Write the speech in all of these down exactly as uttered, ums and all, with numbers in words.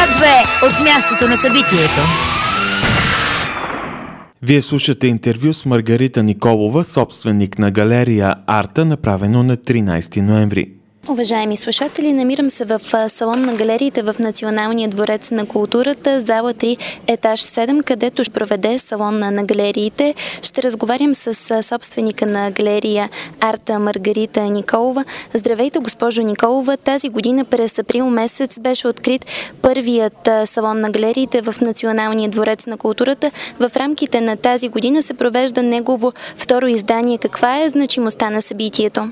два две от мястото на събитието. Вие слушате интервю с Маргарита Николова, собственик на галерия Арта, направено на тринайсети ноември. Уважаеми слушатели, намирам се в салон на галериите в Националния дворец на културата, зала три, етаж седем, където ще проведе салон на галериите. Ще разговарям с собственика на галерия Арта Маргарита Николова. Здравейте, госпожо Николова. Тази година през април месец беше открит първият салон на галериите в Националния дворец на културата. В рамките на тази година се провежда негово второ издание. Каква е значимостта на събитието?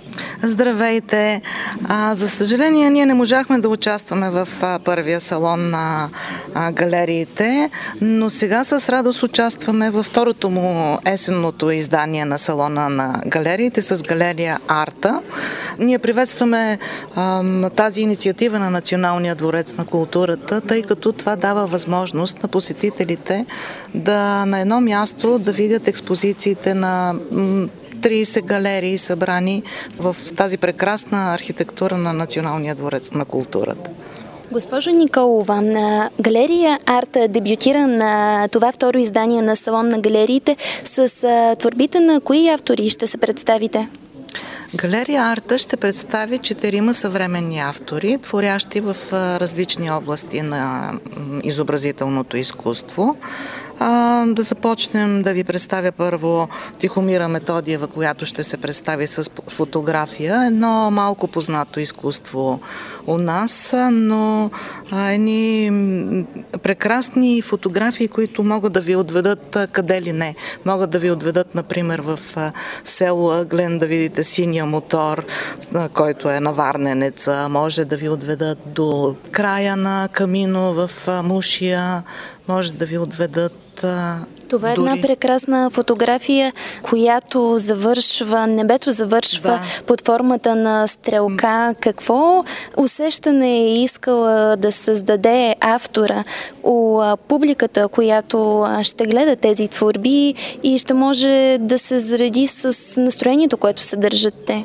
Здравейте! А, за съжаление, ние не можахме да участваме в а, първия салон на а, галериите, но сега с радост участваме във второто му есенното издание на салона на галериите с галерия Арта. Ние приветстваме а, тази инициатива на Националния дворец на културата, тъй като това дава възможност на посетителите да на едно място да видят експозициите на трийсет галерии, събрани в тази прекрасна архитектура на Националния дворец на културата. Госпожо Николова, на галерия Арта дебютира на това второ издание на салон на галериите. С творбите на кои автори ще се представите? Галерия Арта ще представи четирима съвременни автори, творящи в различни области на изобразителното изкуство. А, да започнем да ви представя първо Тихомира Методиева, която ще се представи с фотография. Едно малко познато изкуство у нас, но а, едни прекрасни фотографии, които могат да ви отведат къде ли не. Могат да ви отведат, например, в село Ъглен, да видите синия мотор, който е на Варненеца. Може да ви отведат до края на Камино в Мушия. Може да ви отведат. Това е дори една прекрасна фотография, която завършва, небето завършва да. под формата на стрелка. Какво усещане е искала да създаде автора у публиката, която ще гледа тези творби и ще може да се зареди с настроението, което съдържат те?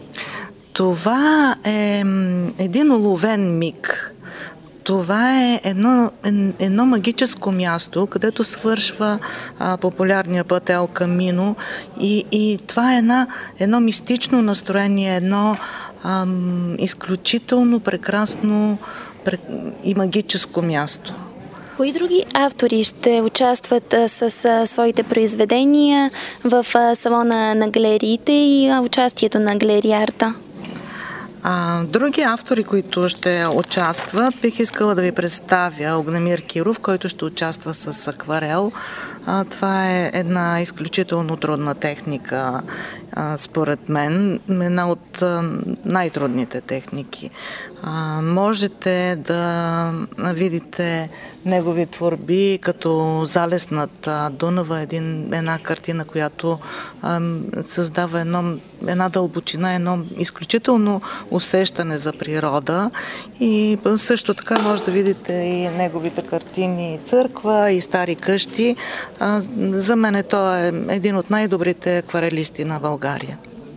Това е един уловен миг. Това е едно, едно магическо място, където свършва а, популярния път Ел Камино и, и това е една, едно мистично настроение, едно ам, изключително прекрасно и магическо място. Кои други автори ще участват а, с а, своите произведения в а, салона на галериите и а, участието на галерия Арта? А, други автори, които ще участват, бих искала да ви представя Огнемир Киров, който ще участва с акварел. А, това е една изключително трудна техника, а, според мен, една от а, най-трудните техники. А, можете да видите негови творби като Залез над Дунава, един, една картина, която а, създава едно, една дълбочина, едно изключително усещане за природа и също така може да видите и неговите картини Църква и Стари къщи. А, за мен той е един от най-добрите акварелисти на България.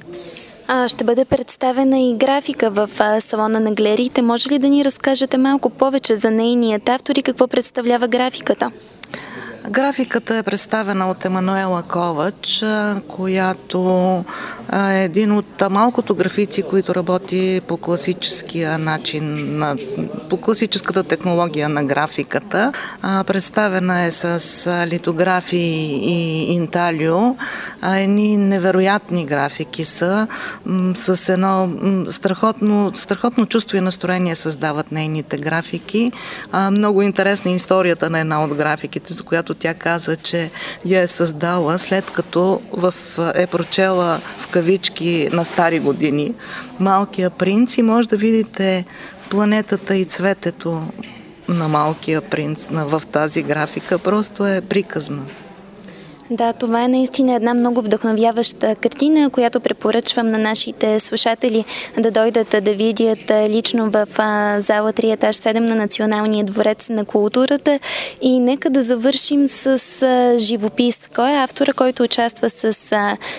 А, ще бъде представена и графика в а, салона на галериите. Може ли да ни разкажете малко повече за нейният автор и какво представлява графиката? Графиката е представена от Емануела Ковач, която е един от малкото графици, които работи по класическия начин, по класическата технология на графиката. Представена е с литографии и инталио. Едни невероятни графики са, с едно страхотно, страхотно чувство и настроение създават нейните графики. Много интересна е историята на една от графиките, за която тя каза, че я е създала след като в, е прочела в кавички на стари години Малкия принц и може да видите планетата и цветето на Малкия принц в тази графика. Просто е приказна. Да, това е наистина една много вдъхновяваща картина, която препоръчвам на нашите слушатели да дойдат да видят лично в зала три, етаж седем на Националния дворец на културата. И нека да завършим с живопис. Кой е автора, който участва с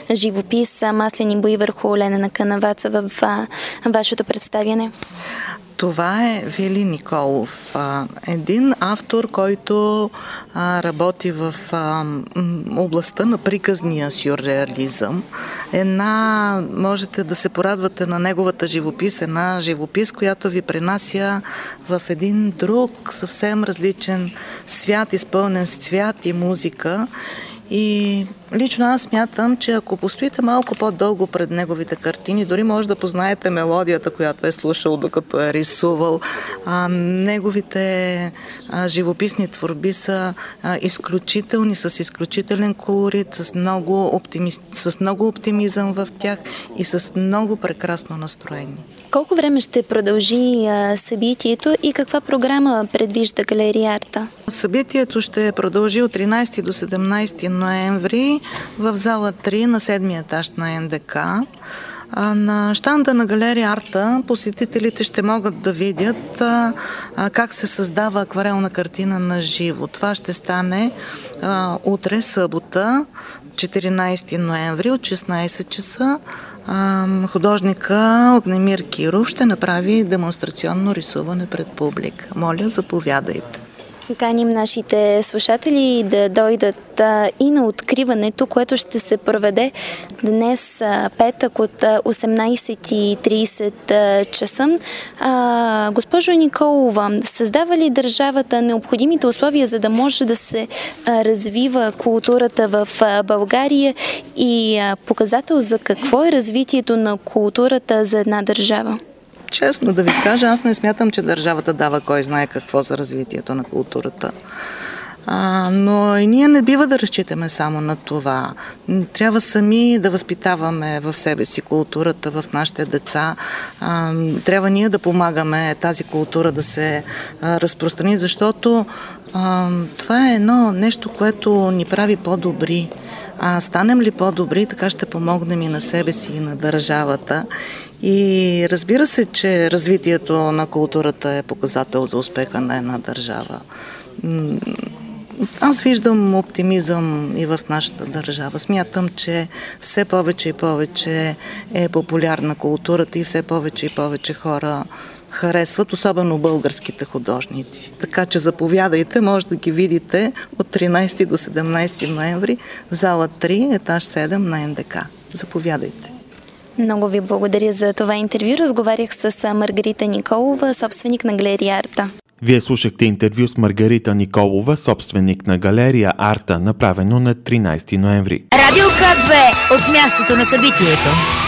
живопис "Маслени бои върху Ленена канаваца" в вашето представяне? Това е Вили Николов, един автор, който работи в областта на приказния сюрреализъм. Една, можете да се порадвате на неговата живопис, една живопис, която ви пренася в един друг, съвсем различен свят, изпълнен с цвят и музика. И лично аз смятам, че ако постоите малко по-дълго пред неговите картини, дори може да познаете мелодията, която е слушал докато е рисувал. А, неговите а, живописни творби са а, изключителни, с изключителен колорит, с много, оптими... с много оптимизъм в тях и с много прекрасно настроение. Колко време ще продължи а, събитието и каква програма предвижда галерия Арта? Събитието ще продължи от тринайсети до седемнайсети ноември в зала три на седмия етаж на Ен Де Ка. На щанда на галерия Арта посетителите ще могат да видят а, а, как се създава акварелна картина на живо. Това ще стане а, утре, събота, четиринайсети ноември от шестнайсет часа. А, художника Огнемир Киров ще направи демонстрационно рисуване пред публика. Моля, заповядайте. Каним нашите слушатели да дойдат а, и на откриването, което ще се проведе днес, а, петък от осемнайсет и трийсет часа. А, госпожо Николова, създава ли държавата необходимите условия, за да може да се а, развива културата в а, България и а, показател за какво е развитието на културата за една държава? Честно да ви кажа, аз не смятам, че държавата дава кой знае какво за развитието на културата. А, но и ние не бива да разчитаме само на това. Трябва сами да възпитаваме в себе си културата, в нашите деца. А, трябва ние да помагаме тази култура да се а, разпространи, защото а, това е едно нещо, което ни прави по-добри. А станем ли по-добри, така ще помогнем и на себе си, и на държавата. И разбира се, че развитието на културата е показател за успеха на една държава. Аз виждам оптимизъм и в нашата държава. Смятам, че все повече и повече е популярна културата и все повече и повече хора харесват, особено българските художници. Така че заповядайте, може да ги видите от тринайсети до седемнайсети ноември в зала три, етаж седем на Ен Де Ка. Заповядайте. Много ви благодаря за това интервю. Разговарях с Маргарита Николова, собственик на галерия Арта. Вие слушахте интервю с Маргарита Николова, собственик на галерия Арта, направено на тринайсети ноември. Радио К две от мястото на събитието.